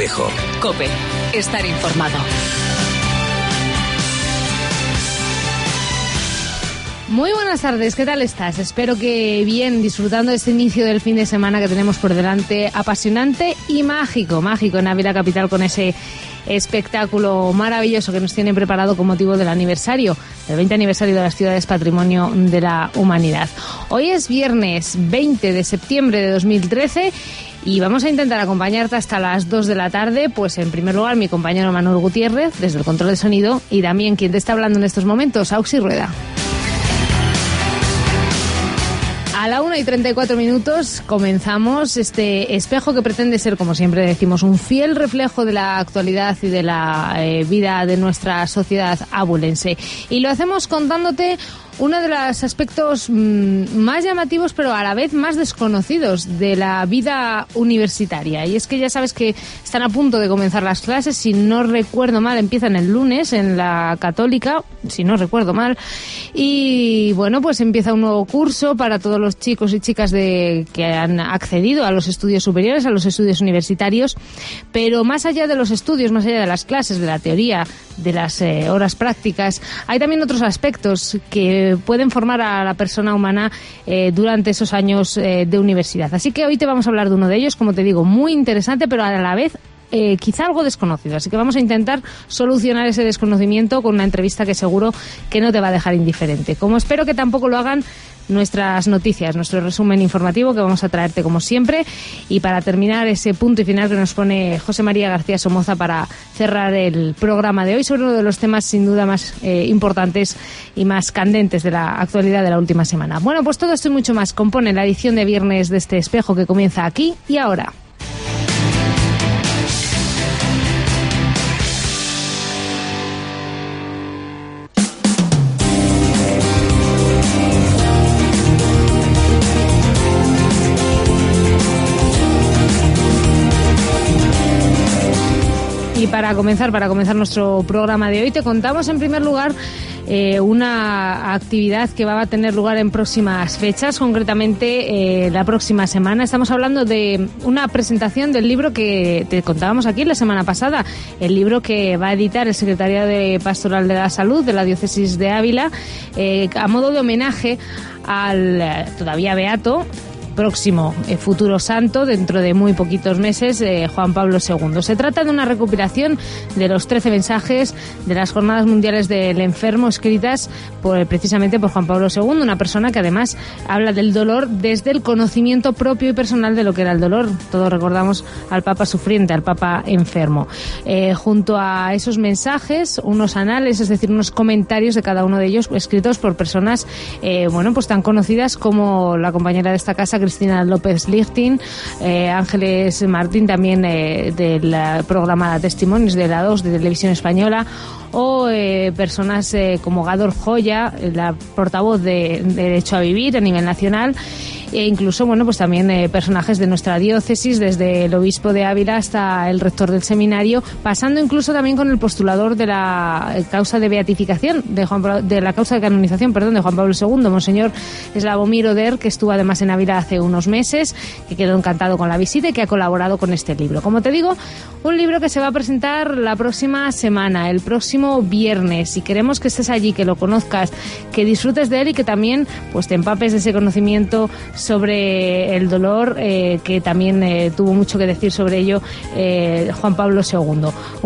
Espejo. COPE. Estar informado. Muy buenas tardes, ¿qué tal estás? Espero que bien, disfrutando de este inicio del fin de semana que tenemos por delante, apasionante y mágico en Ávila Capital, con ese espectáculo maravilloso que nos tienen preparado con motivo del aniversario, del 20 aniversario de las ciudades Patrimonio de la Humanidad. Hoy es viernes 20 de septiembre de 2013 y vamos a intentar acompañarte hasta las 2 de la tarde, pues en primer lugar mi compañero Manuel Gutiérrez, desde el control de sonido, y también quien te está hablando en estos momentos, Auxi Rueda. A la 1:34 comenzamos este espejo que pretende ser, como siempre decimos, un fiel reflejo de la actualidad y de la vida de nuestra sociedad abulense. Y lo hacemos contándote uno de los aspectos más llamativos, pero a la vez más desconocidos de la vida universitaria. Y es que ya sabes que están a punto de comenzar las clases, si no recuerdo mal, empiezan el lunes en la Católica, si no recuerdo mal. Y bueno, pues empieza un nuevo curso para todos los chicos y chicas que han accedido a los estudios superiores, a los estudios universitarios. Pero más allá de los estudios, más allá de las clases, de la teoría, de las horas prácticas, hay también otros aspectos que pueden formar a la persona humana durante esos años de universidad. Así que hoy te vamos a hablar de uno de ellos, como te digo, muy interesante, pero a la vez quizá algo desconocido. Así que vamos a intentar solucionar ese desconocimiento con una entrevista que seguro que no te va a dejar indiferente. Como espero que tampoco lo hagan nuestras noticias, nuestro resumen informativo que vamos a traerte como siempre. Y para terminar, ese punto y final que nos pone José María García Somoza para cerrar el programa de hoy sobre uno de los temas sin duda más importantes y más candentes de la actualidad de la última semana. Bueno, pues todo esto y mucho más compone la edición de viernes de este espejo que comienza aquí y ahora. Y para comenzar nuestro programa de hoy, te contamos en primer lugar una actividad que va a tener lugar en próximas fechas, concretamente la próxima semana. Estamos hablando de una presentación del libro que te contábamos aquí la semana pasada, el libro que va a editar el Secretariado de Pastoral de la Salud de la Diócesis de Ávila, a modo de homenaje al todavía beato, próximo futuro santo, dentro de muy poquitos meses, Juan Pablo II. Se trata de una recopilación de los 13 mensajes de las Jornadas Mundiales del Enfermo, escritas precisamente por Juan Pablo II, una persona que además habla del dolor desde el conocimiento propio y personal de lo que era el dolor. Todos recordamos al Papa sufriente, al Papa enfermo. Junto a esos mensajes, unos anales, es decir, unos comentarios de cada uno de ellos, escritos por personas pues tan conocidas como la compañera de esta casa, Cristina López Lichting, Ángeles Martín, también del programa Testimonios de la 2 de Televisión Española, o personas como Gador Joya, la portavoz de Derecho a Vivir a nivel nacional, e incluso pues también personajes de nuestra diócesis, desde el obispo de Ávila hasta el rector del seminario, pasando incluso también con el postulador de la causa de beatificación, de la causa de canonización, de Juan Pablo II, Monseñor Slavomir Oder, que estuvo además en Ávila hace unos meses, que quedó encantado con la visita y que ha colaborado con este libro. Como te digo, un libro que se va a presentar la próxima semana, el próximo viernes, y queremos que estés allí, que lo conozcas, que disfrutes de él y que también pues te empapes de ese conocimiento sobre el dolor, que también tuvo mucho que decir sobre ello Juan Pablo II.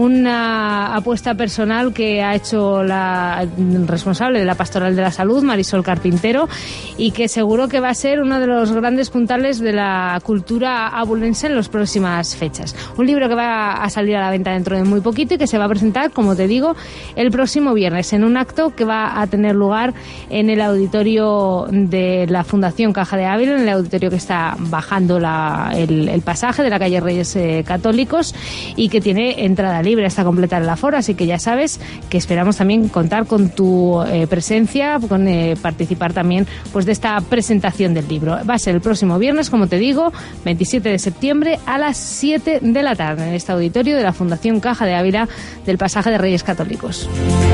Una apuesta personal que ha hecho la responsable de la Pastoral de la Salud, Marisol Carpintero, y que seguro que va a ser uno de los grandes puntales de la cultura abulense en las próximas fechas. Un libro que va a salir a la venta dentro de muy poquito y que se va a presentar, como te digo, el próximo viernes en un acto que va a tener lugar en el auditorio de la Fundación Caja de Ávila, en el auditorio que está bajando el pasaje de la calle Reyes Católicos, y que tiene entrada libre hasta completar el aforo. Así que ya sabes que esperamos también contar con tu presencia, con participar también pues de esta presentación del libro. Va a ser el próximo viernes, como te digo, 27 de septiembre a las 7 de la tarde en este auditorio de la Fundación Caja de Ávila del pasaje de Reyes Católicos.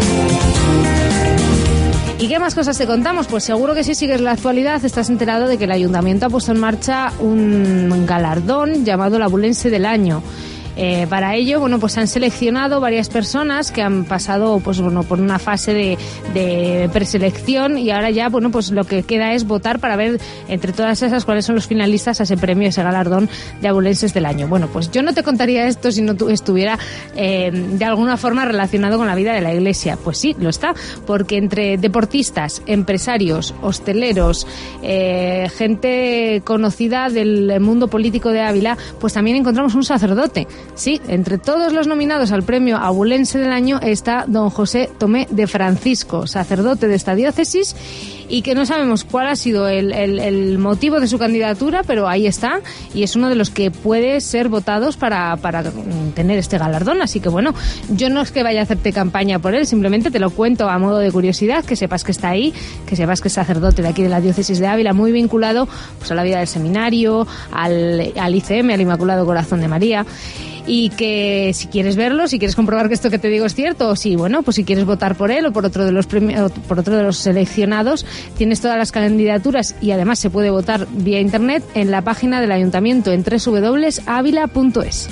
¿Y qué más cosas te contamos? Pues seguro que si sigues la actualidad estás enterado de que el Ayuntamiento ha puesto en marcha un galardón llamado el Abulense del Año. Para ello, bueno, pues han seleccionado varias personas que han pasado, pues bueno, por una fase de preselección, y ahora ya, bueno, pues lo que queda es votar para ver entre todas esas cuáles son los finalistas a ese premio, ese galardón de abulenses del año. Bueno, pues yo no te contaría esto si no estuviera de alguna forma relacionado con la vida de la Iglesia. Pues sí, lo está, porque entre deportistas, empresarios, hosteleros, gente conocida del mundo político de Ávila, pues también encontramos un sacerdote. Sí, entre todos los nominados al premio abulense del año está don José Tomé de Francisco, sacerdote de esta diócesis, y que no sabemos cuál ha sido el motivo de su candidatura, pero ahí está, y es uno de los que puede ser votados para tener este galardón. Así que bueno, yo no es que vaya a hacerte campaña por él, simplemente te lo cuento a modo de curiosidad, que sepas que está ahí, que sepas que es sacerdote de aquí de la diócesis de Ávila, muy vinculado pues a la vida del seminario, al ICM, al Inmaculado Corazón de María. Y que si quieres verlo, si quieres comprobar que esto que te digo es cierto, o si, bueno, pues si quieres votar por él o por otro de los por otro de los seleccionados, tienes todas las candidaturas y además se puede votar vía internet en la página del ayuntamiento en www.avila.es.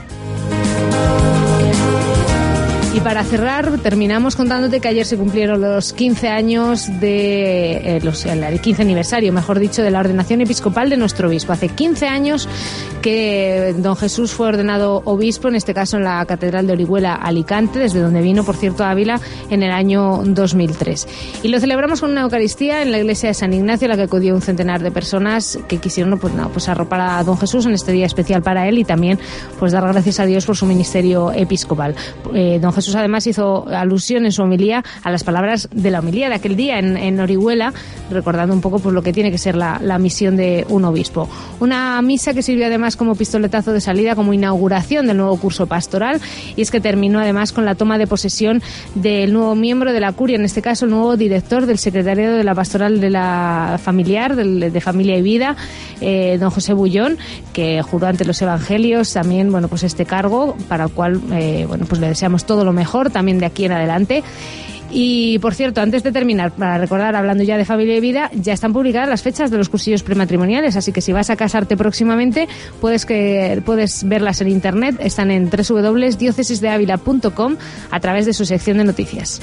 Y para cerrar, terminamos contándote que ayer se cumplieron los 15 años el 15 aniversario, mejor dicho, de la ordenación episcopal de nuestro obispo. Hace 15 años que don Jesús fue ordenado obispo, en este caso en la Catedral de Orihuela, Alicante, desde donde vino, por cierto, a Ávila en el año 2003. Y lo celebramos con una Eucaristía en la iglesia de San Ignacio, a la que acudió un centenar de personas que quisieron pues arropar a don Jesús en este día especial para él y también pues dar gracias a Dios por su ministerio episcopal. Don Jesús además hizo alusión en su homilía a las palabras de la homilía de aquel día en Orihuela, recordando un poco pues lo que tiene que ser la misión de un obispo. Una misa que sirvió además como pistoletazo de salida, como inauguración del nuevo curso pastoral, y es que terminó además con la toma de posesión del nuevo miembro de la curia, en este caso el nuevo director del secretariado de la pastoral de la familiar, de Familia y Vida, don José Bullón, que juró ante los evangelios también, bueno, pues este cargo, para el cual, bueno, pues le deseamos todo lo mejor también de aquí en adelante. Y, por cierto, antes de terminar, para recordar, hablando ya de Familia y Vida, ya están publicadas las fechas de los cursillos prematrimoniales, así que si vas a casarte próximamente, puedes verlas en internet, están en www.diocesisdeavila.com a través de su sección de noticias.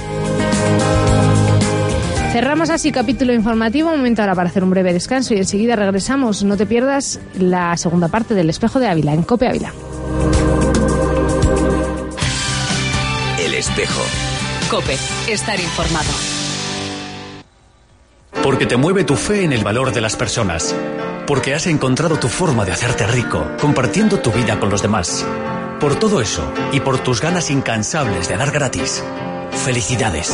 Cerramos así capítulo informativo, un momento ahora para hacer un breve descanso y enseguida regresamos. No te pierdas la segunda parte del Espejo de Ávila, en COPE Ávila. El Espejo. COPE, estar informado. Porque te mueve tu fe en el valor de las personas. Porque has encontrado tu forma de hacerte rico, compartiendo tu vida con los demás. Por todo eso, y por tus ganas incansables de dar gratis. Felicidades.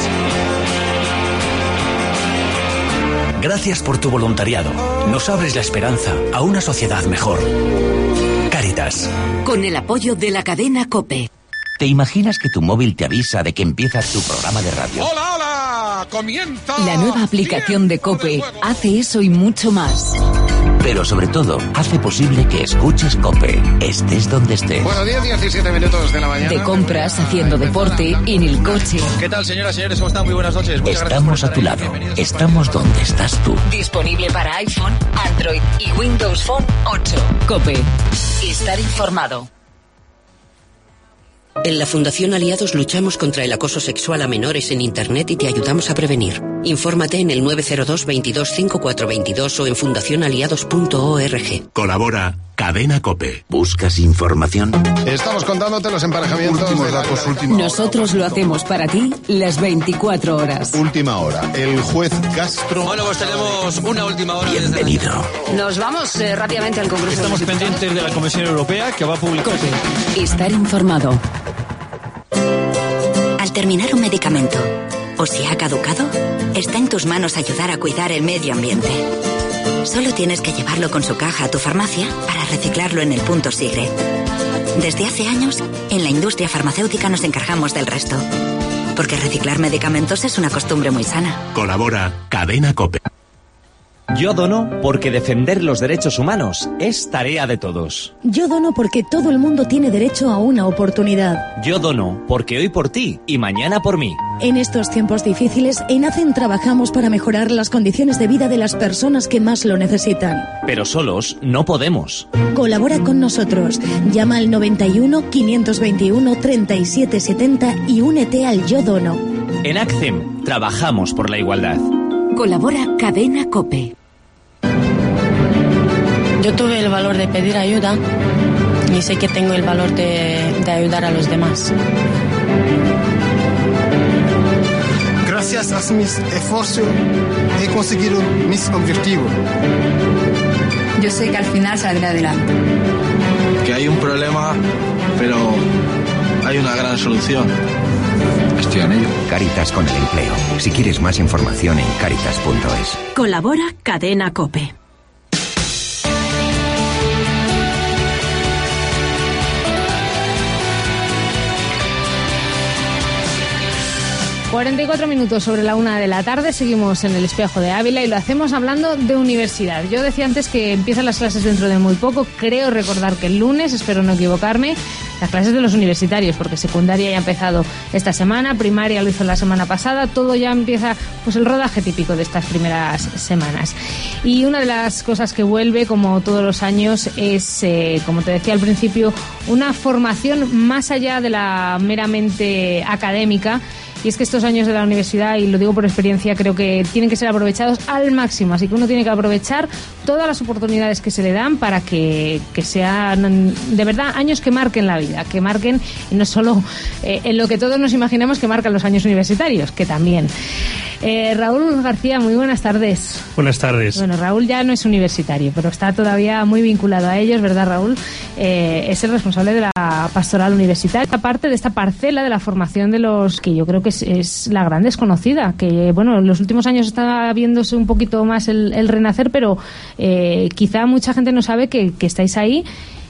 Gracias por tu voluntariado. Nos abres la esperanza a una sociedad mejor. Cáritas. Con el apoyo de la cadena COPE. ¿Te imaginas que tu móvil te avisa de que empieza tu programa de radio? ¡Hola, hola! ¡Comienza! La nueva aplicación de COPE hace eso y mucho más. Pero sobre todo, hace posible que escuches COPE, estés donde estés. Bueno, 17 minutos de la mañana. De compras, haciendo deporte, en el coche. ¿Qué tal, señoras y señores? ¿Cómo están? Muy buenas noches. Muchas Estamos a tu lado. Estamos donde estás tú. Disponible para iPhone, Android y Windows Phone 8. COPE. Estar informado. En la Fundación Aliados luchamos contra el acoso sexual a menores en Internet y te ayudamos a prevenir. Infórmate en el 902 22 5422 o en fundacionaliados.org. Colabora Cadena COPE. ¿Buscas información? Estamos contándote los emparejamientos. Últimos datos, última hora. Nosotros lo hacemos para ti las 24 horas. Última hora. El juez Castro. Bueno, pues tenemos una última hora. Bienvenido. Nos vamos rápidamente al Congreso. Estamos pendientes de la Comisión Europea que va a publicar. Estar informado. Al terminar un medicamento o si ha caducado, está en tus manos ayudar a cuidar el medio ambiente. Solo tienes que llevarlo con su caja a tu farmacia para reciclarlo en el punto Sigre. Desde hace años, en la industria farmacéutica nos encargamos del resto. Porque reciclar medicamentos es una costumbre muy sana. Colabora Cadena COPE. Yo dono porque defender los derechos humanos es tarea de todos. Yo dono porque todo el mundo tiene derecho a una oportunidad. Yo dono porque hoy por ti y mañana por mí. En estos tiempos difíciles, en ACEN trabajamos para mejorar las condiciones de vida de las personas que más lo necesitan. Pero solos no podemos. Colabora con nosotros. Llama al 91 521 3770 y únete al Yo Dono. En ACCEM trabajamos por la igualdad. Colabora Cadena COPE. Yo tuve el valor de pedir ayuda y sé que tengo el valor de ayudar a los demás. Gracias a mis esfuerzos he conseguido mis objetivos. Yo sé que al final saldré adelante. Que hay un problema, pero hay una gran solución. Estoy en ello. Cáritas con el empleo. Si quieres más información en cáritas.es. Colabora Cadena COPE. ...44 minutos sobre la 1 de la tarde... ...seguimos en el Espejo de Ávila... ...y lo hacemos hablando de universidad. Yo decía antes que empiezan las clases dentro de muy poco... ...creo recordar que el lunes, espero no equivocarme... ...las clases de los universitarios... ...porque secundaria ya ha empezado esta semana... ...primaria lo hizo la semana pasada... ...todo ya empieza, pues el rodaje típico de estas primeras semanas... ...y una de las cosas que vuelve, como todos los años... ...es, como te decía al principio... ...una formación más allá de la meramente académica... Y es que estos años de la universidad, y lo digo por experiencia, creo que tienen que ser aprovechados al máximo. Así que uno tiene que aprovechar todas las oportunidades que se le dan para que sean de verdad años que marquen la vida, que marquen, y no solo en lo que todos nos imaginamos que marcan los años universitarios, que también. Raúl García, muy buenas tardes. Buenas tardes. Bueno, Raúl ya no es universitario, pero está todavía muy vinculado a ellos, ¿verdad, Raúl? Es el responsable de la pastoral universitaria, aparte de esta parcela de la formación de los que yo creo que es la gran desconocida, que bueno, en los últimos años está viéndose un poquito más el renacer, pero quizá mucha gente no sabe que estáis ahí.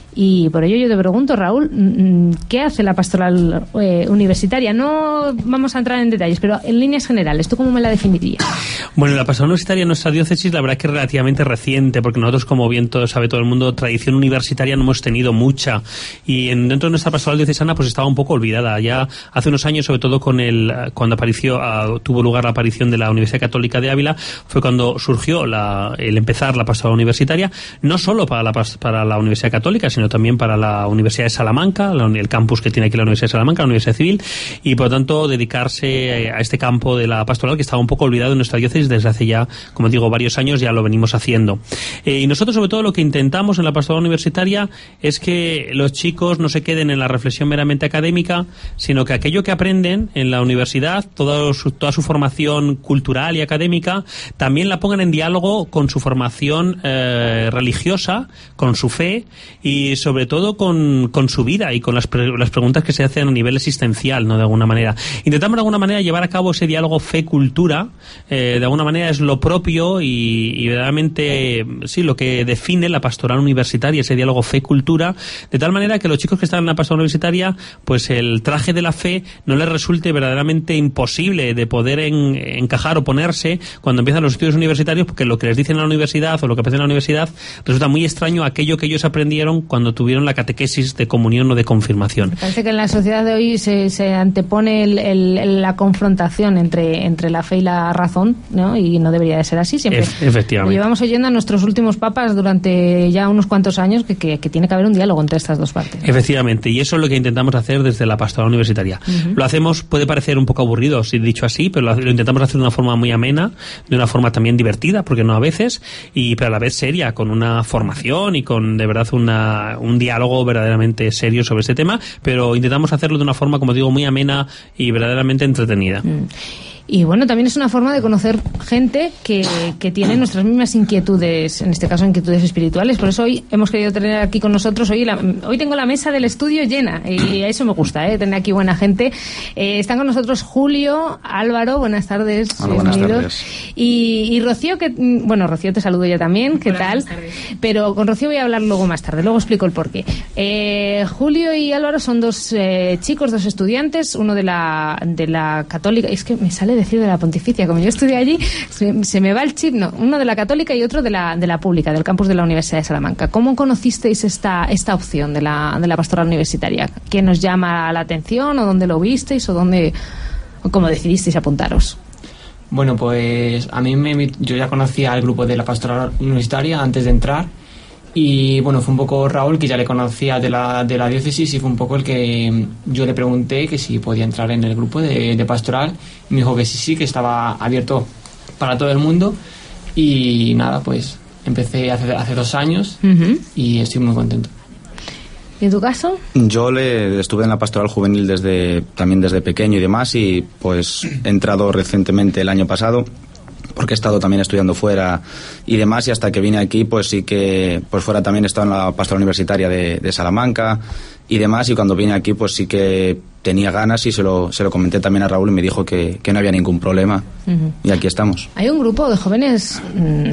Y por ello yo te pregunto, Raúl, ¿qué hace la pastoral universitaria? No vamos a entrar en detalles, pero en líneas generales, ¿tú cómo me la definirías? Bueno, la pastoral universitaria en nuestra diócesis, la verdad es que es relativamente reciente, porque nosotros, como bien sabe todo el mundo, tradición universitaria no hemos tenido mucha, y dentro de nuestra pastoral diocesana pues estaba un poco olvidada. Ya hace unos años, sobre todo cuando tuvo lugar la aparición de la Universidad Católica de Ávila, fue cuando surgió el empezar la pastoral universitaria, no solo para la Universidad Católica, sino también para la Universidad de Salamanca, el campus que tiene aquí la Universidad de Salamanca, la Universidad Civil, y por lo tanto dedicarse a este campo de la pastoral que estaba un poco olvidado en nuestra diócesis desde hace ya, como digo, varios años. Ya lo venimos haciendo. Y nosotros, sobre todo, lo que intentamos en la pastoral universitaria es que los chicos no se queden en la reflexión meramente académica, sino que aquello que aprenden en la universidad, toda su formación cultural y académica, también la pongan en diálogo con su formación religiosa, con su fe y sobre todo con su vida y con las preguntas que se hacen a nivel existencial, ¿no? De alguna manera. Intentamos de alguna manera llevar a cabo ese diálogo fe-cultura, de alguna manera es lo propio y verdaderamente sí, lo que define la pastoral universitaria, ese diálogo fe-cultura, de tal manera que los chicos que están en la pastoral universitaria, pues el traje de la fe no les resulte verdaderamente imposible de poder encajar o ponerse cuando empiezan los estudios universitarios, porque lo que les dicen en la universidad o lo que aprenden en la universidad resulta muy extraño a aquello que ellos aprendieron cuando tuvieron la catequesis de comunión o de confirmación. Me parece que en la sociedad de hoy se antepone la confrontación entre la fe y la razón, ¿no? Y no debería de ser así siempre. Efectivamente. Lo llevamos oyendo a nuestros últimos papas durante ya unos cuantos años que tiene que haber un diálogo entre estas dos partes. Efectivamente, y eso es lo que intentamos hacer desde la pastoral universitaria. Lo hacemos, puede parecer un poco aburrido, si dicho así, pero lo intentamos hacer de una forma muy amena, de una forma también divertida, porque no a veces, pero a la vez seria, con una formación y con de verdad un diálogo verdaderamente serio sobre este tema, pero intentamos hacerlo de una forma, como digo, muy amena y verdaderamente entretenida. Y bueno, también es una forma de conocer gente que tiene nuestras mismas inquietudes, en este caso inquietudes espirituales. Por eso hoy hemos querido tener aquí con nosotros, hoy tengo la mesa del estudio llena, y a eso me gusta, tener aquí buena gente. Están con nosotros Julio, Álvaro, buenas tardes. Hola, buenas tardes. Y Rocío, Rocío te saludo ya también, ¿qué tal? Pero con Rocío voy a hablar luego más tarde, luego explico el porqué. Julio y Álvaro son dos chicos, dos estudiantes, uno de la Católica, es que me sale decir de la Pontificia, como yo estudié allí, se me va el chip, no, uno de la Católica y otro de la Pública, del campus de la Universidad de Salamanca. ¿Cómo conocisteis esta opción de la pastoral universitaria? ¿Quién os llama la atención o dónde lo visteis o cómo decidisteis apuntaros? Bueno, pues a mí yo ya conocía al grupo de la pastoral universitaria antes de entrar. Y bueno, fue un poco Raúl, que ya le conocía de la diócesis, y fue un poco el que yo le pregunté que si podía entrar en el grupo de pastoral, y me dijo que sí, que estaba abierto para todo el mundo. Y nada, pues empecé hace 2 años y estoy muy contento. ¿Y en tu caso? Yo estuve en la pastoral juvenil también desde pequeño y demás, y pues he entrado recientemente el año pasado, porque he estado también estudiando fuera y demás, y hasta que vine aquí pues sí que pues fuera también he estado en la pastoral universitaria de Salamanca y demás, y cuando vine aquí pues sí que tenía ganas, y se lo comenté también a Raúl, y me dijo que no había ningún problema. Y aquí estamos. Hay un grupo de jóvenes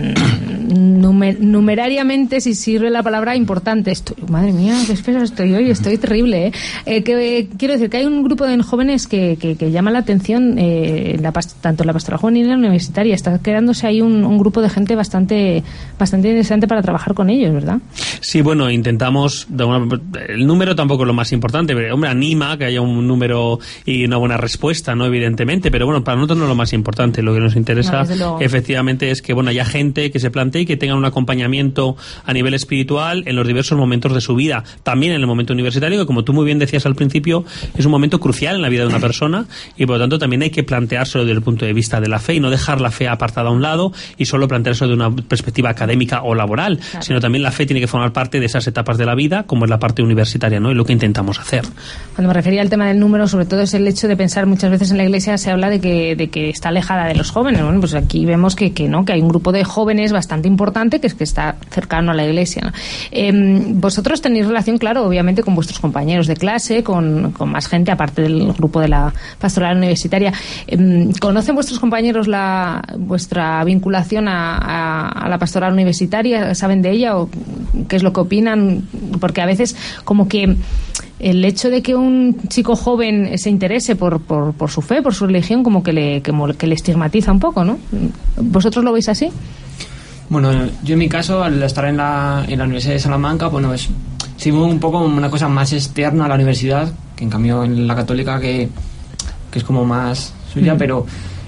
numerariamente, si sirve la palabra, importante. Madre mía, qué espero estoy terrible, quiero decir que hay un grupo de jóvenes que llama la atención, tanto la pastoral juvenil y la universitaria. Está creándose ahí un grupo de gente bastante interesante para trabajar con ellos, ¿verdad? Sí, bueno, intentamos, el número tampoco es lo más importante, pero hombre, anima que haya un número y una buena respuesta, ¿no? Evidentemente, pero bueno, para nosotros no es lo más importante. Lo que nos interesa efectivamente es que haya gente que se plantee y que tenga un acompañamiento a nivel espiritual en los diversos momentos de su vida, también en el momento universitario, que como tú muy bien decías al principio, es un momento crucial en la vida de una persona, y por lo tanto también hay que planteárselo desde el punto de vista de la fe, y no dejar la fe apartada a un lado y solo planteárselo de una perspectiva académica o laboral, claro, sino también la fe tiene que formar parte de esas etapas de la vida, como es la parte universitaria, ¿no? Y lo que intentamos hacer. Cuando me refería al tema del número, sobre todo es el hecho de pensar, muchas veces en la Iglesia se habla de que está alejada de los jóvenes. Bueno, pues aquí vemos que hay un grupo de jóvenes bastante importante que está cercano a la Iglesia, ¿no? Vosotros tenéis relación, claro, obviamente con vuestros compañeros de clase, con más gente aparte del grupo de la pastoral universitaria. ¿Conocen vuestros compañeros vuestra vinculación a la pastoral universitaria? ¿Saben de ella o qué es lo que opinan? Porque a veces como que el hecho de que un chico joven se interese por su fe, por su religión, como que le estigmatiza un poco, ¿no? ¿Vosotros lo veis así? Bueno, yo en mi caso, al estar en la Universidad de Salamanca, bueno, sí un poco una cosa más externa a la universidad, que en cambio en la Católica que es como más suya, pero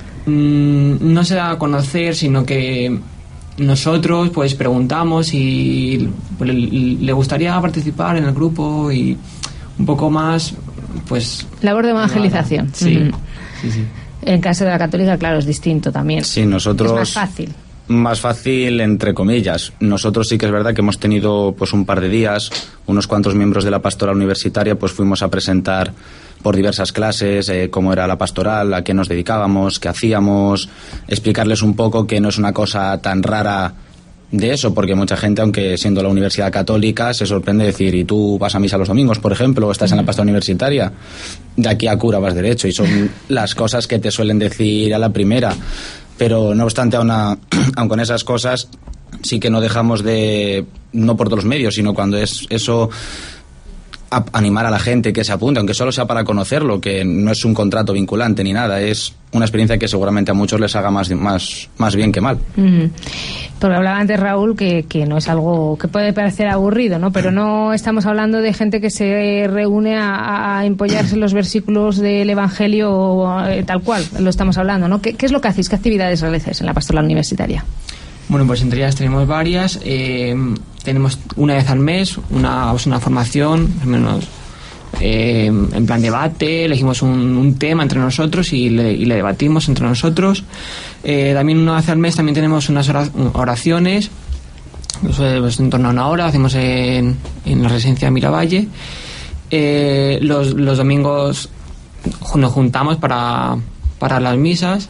no se da a conocer, sino que nosotros pues preguntamos y pues, le gustaría participar en el grupo, y un poco más, pues... Labor de evangelización. Sí, sí. En caso de la Católica, claro, es distinto también. Sí, nosotros... Es más fácil. Más fácil, entre comillas. Nosotros sí que es verdad que hemos tenido pues un par de días, unos cuantos miembros de la pastoral universitaria, pues fuimos a presentar por diversas clases cómo era la pastoral, a qué nos dedicábamos, qué hacíamos, explicarles un poco que no es una cosa tan rara de eso, porque mucha gente, aunque siendo la universidad católica, se sorprende decir, ¿y tú vas a misa los domingos, por ejemplo, o estás en la pastoral universitaria? De aquí a cura vas derecho, y son las cosas que te suelen decir a la primera. Pero no obstante, aun con esas cosas, sí que no dejamos de, no por todos los medios, sino cuando es eso, animar a la gente que se apunte, aunque solo sea para conocerlo, que no es un contrato vinculante ni nada, es una experiencia que seguramente a muchos les haga más bien que mal. Porque hablaba antes Raúl que no es algo que puede parecer aburrido, ¿no? Pero no estamos hablando de gente que se reúne a empollarse los versículos del Evangelio tal cual, lo estamos hablando, ¿no? ¿Qué es lo que hacéis? ¿Qué actividades realizáis en la pastoral universitaria? Bueno, pues entre ellas tenemos varias. Tenemos una vez al mes una formación, al menos en plan debate, elegimos un tema entre nosotros y le debatimos entre nosotros. También una vez al mes también tenemos unas oraciones, pues en torno a una hora, hacemos en la residencia de Miravalle. Los domingos nos juntamos para las misas.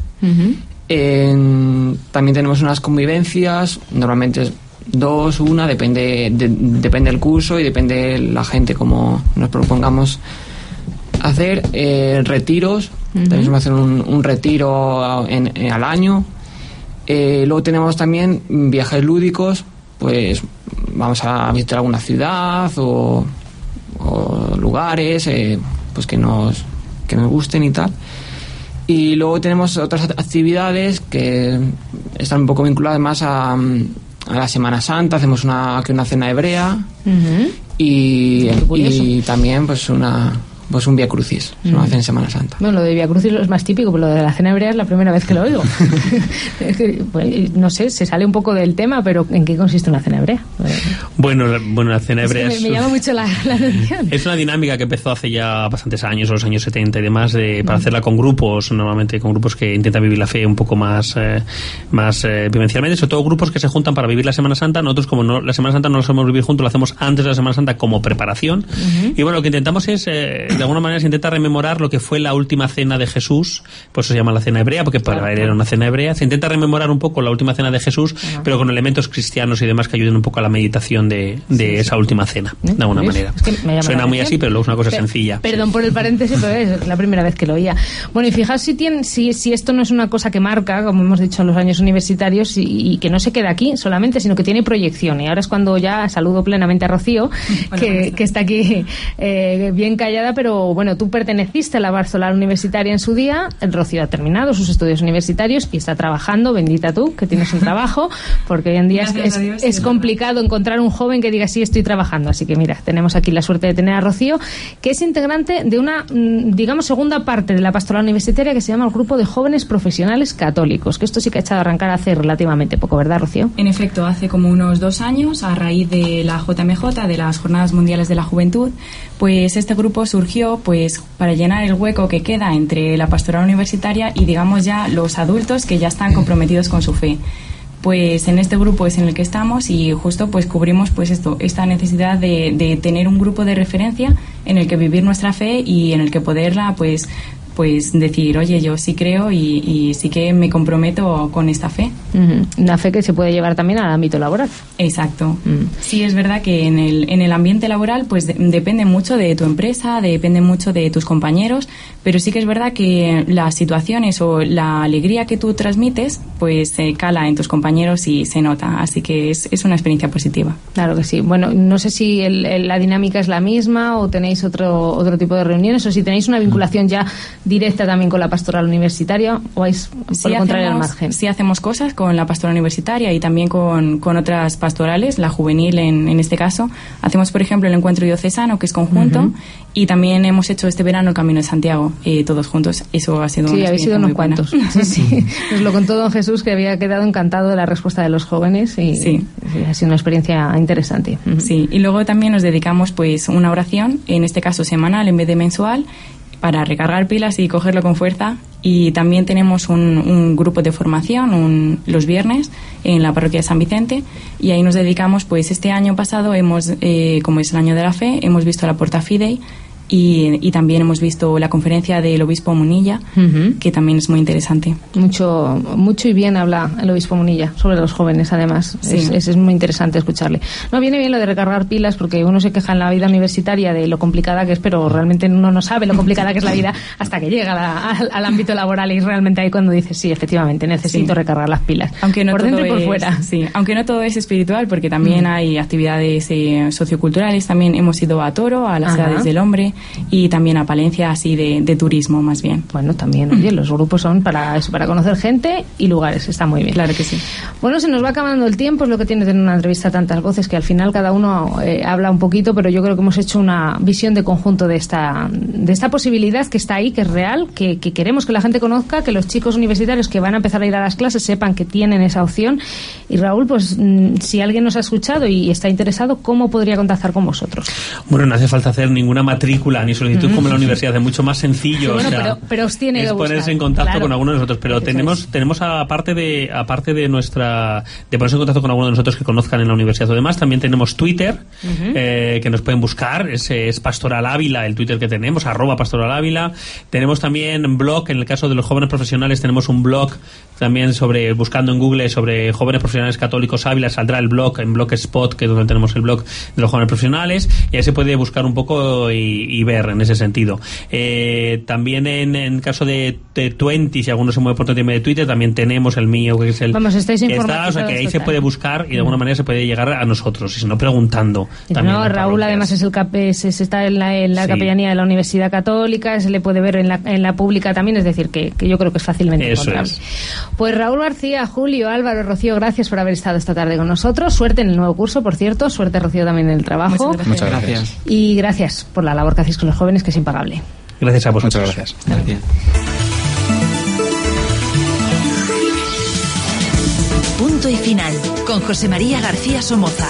También tenemos unas convivencias, normalmente es 2, 1, depende del curso y depende de la gente como nos propongamos hacer. Retiros, también vamos a hacer un retiro al año. Luego tenemos también viajes lúdicos, pues vamos a visitar alguna ciudad o lugares pues que nos gusten y tal. Y luego tenemos otras actividades que están un poco vinculadas más a la Semana Santa. Hacemos una cena hebrea y también pues un Vía Crucis, lo hacen en Semana Santa. Bueno, lo de Vía Crucis es más típico, pero lo de la cena hebrea es la primera vez que lo oigo. Pues, no sé, se sale un poco del tema, pero ¿en qué consiste una cena hebrea? Bueno, la cena hebrea me llama mucho la atención. Es una dinámica que empezó hace ya bastantes años, los años 70 y demás, para hacerla con grupos, normalmente con grupos que intentan vivir la fe un poco más vivencialmente, sobre todo grupos que se juntan para vivir la Semana Santa. Nosotros, como la Semana Santa no la hacemos vivir juntos, lo hacemos antes de la Semana Santa como preparación. Y bueno, lo que intentamos es... de alguna manera se intenta rememorar lo que fue la última cena de Jesús, pues se llama la cena hebrea, porque para él era una cena hebrea. Se intenta rememorar un poco la última cena de Jesús, pero con elementos cristianos y demás que ayuden un poco a la meditación de esa última cena, de alguna manera. Es que suena muy así, pero luego es una cosa sencilla. Perdón por el paréntesis, pero es la primera vez que lo oía. Bueno, y fijaos si esto no es una cosa que marca, como hemos dicho en los años universitarios, y que no se queda aquí solamente, sino que tiene proyección. Y ahora es cuando ya saludo plenamente a Rocío, que está aquí bien callada, pero bueno, tú perteneciste a la Pastoral Universitaria en su día. El Rocío ha terminado sus estudios universitarios y está trabajando, bendita tú, que tienes un trabajo, porque hoy en día es complicado encontrar un joven que diga sí, estoy trabajando. Así que mira, tenemos aquí la suerte de tener a Rocío, que es integrante de una, digamos, segunda parte de la Pastoral Universitaria que se llama el Grupo de Jóvenes Profesionales Católicos, que esto sí que ha echado a arrancar hace relativamente poco, ¿verdad, Rocío? En efecto, hace como unos 2 años, a raíz de la JMJ, de las Jornadas Mundiales de la Juventud, pues este grupo surgió pues para llenar el hueco que queda entre la pastoral universitaria y, digamos, ya los adultos que ya están comprometidos con su fe. Pues en este grupo es en el que estamos y justo pues cubrimos pues esta necesidad de tener un grupo de referencia en el que vivir nuestra fe y en el que poderla pues decir, oye, yo sí creo y sí que me comprometo con esta fe. Una fe que se puede llevar también al ámbito laboral. Exacto. Sí, es verdad que en el ambiente laboral pues depende mucho de tu empresa, depende mucho de tus compañeros, pero sí que es verdad que las situaciones o la alegría que tú transmites pues cala en tus compañeros y se nota, así que es una experiencia positiva. Claro que sí. Bueno, no sé si la dinámica es la misma o tenéis otro tipo de reuniones, o si tenéis una vinculación ya directa también con la pastoral universitaria, o vais por el contrario al margen. Sí, hacemos cosas con la pastoral universitaria y también con otras pastorales, la juvenil en este caso. Hacemos, por ejemplo, el encuentro diocesano, que es conjunto, y también hemos hecho este verano el Camino de Santiago, todos juntos. Eso ha sido una experiencia habéis sido unos muy buena. cuantos. Sí. Nos lo contó don Jesús, que había quedado encantado de la respuesta de los jóvenes y ha sido una experiencia interesante. Sí, y luego también nos dedicamos pues una oración, en este caso semanal en vez de mensual, para recargar pilas y cogerlo con fuerza. Y también tenemos un grupo de formación los viernes en la parroquia de San Vicente, y ahí nos dedicamos, pues este año pasado hemos, como es el año de la fe, hemos visto la Porta Fidei y también hemos visto la conferencia del obispo Munilla, que también es muy interesante. Mucho y bien habla el obispo Munilla sobre los jóvenes, además. Sí. Es muy interesante escucharle. No, viene bien lo de recargar pilas, porque uno se queja en la vida universitaria de lo complicada que es, pero realmente uno no sabe lo complicada que es la vida hasta que llega al ámbito laboral, y realmente ahí cuando dices, sí, efectivamente, necesito recargar las pilas. Aunque no por todo dentro y por fuera. Sí, aunque no todo es espiritual, porque también hay actividades socioculturales. También hemos ido a Toro, a las Edades del Hombre, y también a Palencia, así de turismo más bien. Bueno, también, oye, los grupos son para eso, para conocer gente y lugares, está muy bien. Claro que sí. Bueno, se nos va acabando el tiempo, es lo que tiene tener una entrevista tantas voces, que al final cada uno habla un poquito, pero yo creo que hemos hecho una visión de conjunto de esta posibilidad que está ahí, que es real, que queremos que la gente conozca, que los chicos universitarios que van a empezar a ir a las clases sepan que tienen esa opción. Y Raúl, pues si alguien nos ha escuchado y está interesado, ¿cómo podría contactar con vosotros? Bueno, no hace falta hacer ninguna matrícula ni solicitud como en la universidad, es mucho más sencillo. Sí, bueno, pero os tiene que buscar, ponerse en contacto con alguno de nosotros, pero tenemos aparte de ponerse en contacto con alguno de nosotros que conozcan en la universidad o demás, también tenemos Twitter, que nos pueden buscar, es Pastoral Ávila, el Twitter que tenemos, @Pastoral Ávila. Tenemos también blog, en el caso de los jóvenes profesionales tenemos un blog también buscando en Google sobre jóvenes profesionales católicos Ávila, saldrá el blog en Blogspot, que es donde tenemos el blog de los jóvenes profesionales, y ahí se puede buscar un poco y y ver en ese sentido. También en caso de 20, si alguno se mueve por tema de Twitter, también tenemos el mío, que es el... Vamos, estáis informados. O sea, que ahí se puede buscar y de alguna manera se puede llegar a nosotros, y si no, preguntando. No, Raúl además es está en la capellanía de la Universidad Católica, se le puede ver en la pública también, es decir, que yo creo que es fácilmente encontrable. Pues Raúl García, Julio, Álvaro, Rocío, gracias por haber estado esta tarde con nosotros. Suerte en el nuevo curso, por cierto. Suerte, Rocío, también en el trabajo. Muchas gracias. Y gracias por la labor que hacéis con los jóvenes, que es impagable. Gracias a vosotros. Muchas gracias. Punto y final, con José María García Somoza.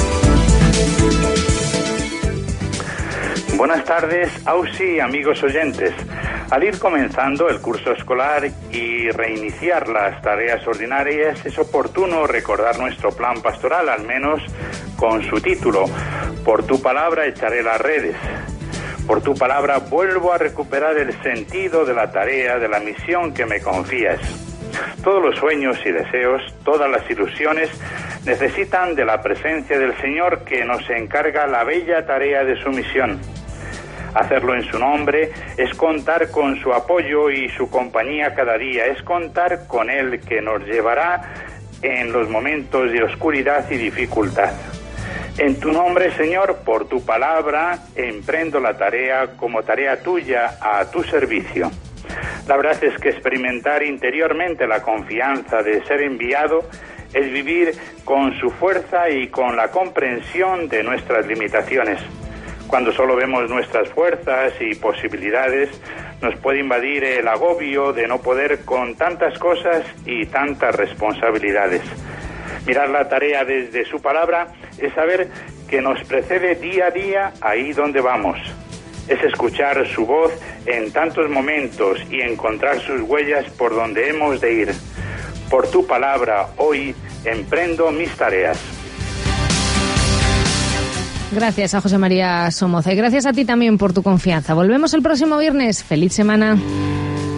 Buenas tardes, Ausi, amigos oyentes. Al ir comenzando el curso escolar y reiniciar las tareas ordinarias, es oportuno recordar nuestro plan pastoral, al menos con su título: Por tu palabra echaré las redes. Por tu palabra vuelvo a recuperar el sentido de la tarea, de la misión que me confías. Todos los sueños y deseos, todas las ilusiones necesitan de la presencia del Señor, que nos encarga la bella tarea de su misión. Hacerlo en su nombre es contar con su apoyo y su compañía cada día, es contar con Él, que nos llevará en los momentos de oscuridad y dificultad. En tu nombre, Señor, por tu palabra, emprendo la tarea como tarea tuya a tu servicio. La verdad es que experimentar interiormente la confianza de ser enviado es vivir con su fuerza y con la comprensión de nuestras limitaciones. Cuando solo vemos nuestras fuerzas y posibilidades, nos puede invadir el agobio de no poder con tantas cosas y tantas responsabilidades. Mirar la tarea desde su palabra es saber que nos precede día a día ahí donde vamos. Es escuchar su voz en tantos momentos y encontrar sus huellas por donde hemos de ir. Por tu palabra hoy emprendo mis tareas. Gracias a José María Somoza y gracias a ti también por tu confianza. Volvemos el próximo viernes. ¡Feliz semana!